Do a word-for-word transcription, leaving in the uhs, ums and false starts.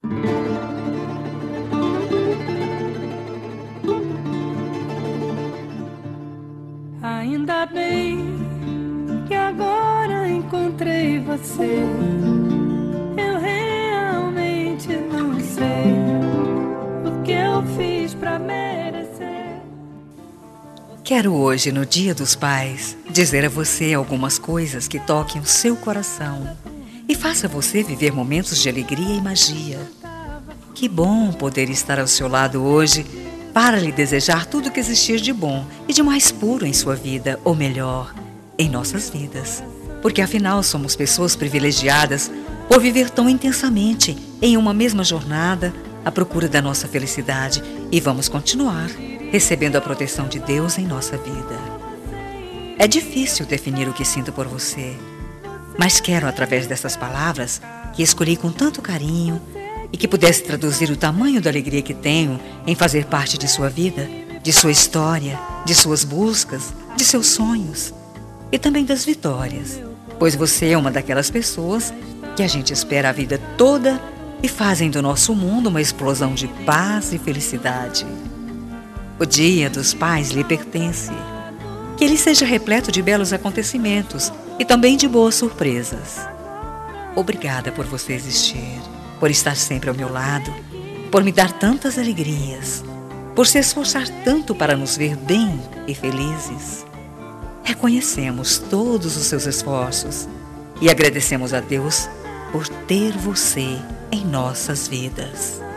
Ainda bem que agora encontrei você. Eu realmente não sei o que eu fiz pra merecer. Quero hoje, no Dia dos Pais, dizer a você algumas coisas que toquem o seu coração e faça você viver momentos de alegria e magia. Que bom poder estar ao seu lado hoje para lhe desejar tudo que existir de bom e de mais puro em sua vida, ou melhor, em nossas vidas. Porque afinal somos pessoas privilegiadas por viver tão intensamente em uma mesma jornada à procura da nossa felicidade, e vamos continuar recebendo a proteção de Deus em nossa vida. É difícil definir o que sinto por você, mas quero, através dessas palavras que escolhi com tanto carinho e que pudesse traduzir o tamanho da alegria que tenho em fazer parte de sua vida, de sua história, de suas buscas, de seus sonhos e também das vitórias, pois você é uma daquelas pessoas que a gente espera a vida toda e fazem do nosso mundo uma explosão de paz e felicidade. O Dia dos Pais lhe pertence. Que ele seja repleto de belos acontecimentos e também de boas surpresas. Obrigada por você existir, por estar sempre ao meu lado, por me dar tantas alegrias, por se esforçar tanto para nos ver bem e felizes. Reconhecemos todos os seus esforços e agradecemos a Deus por ter você em nossas vidas.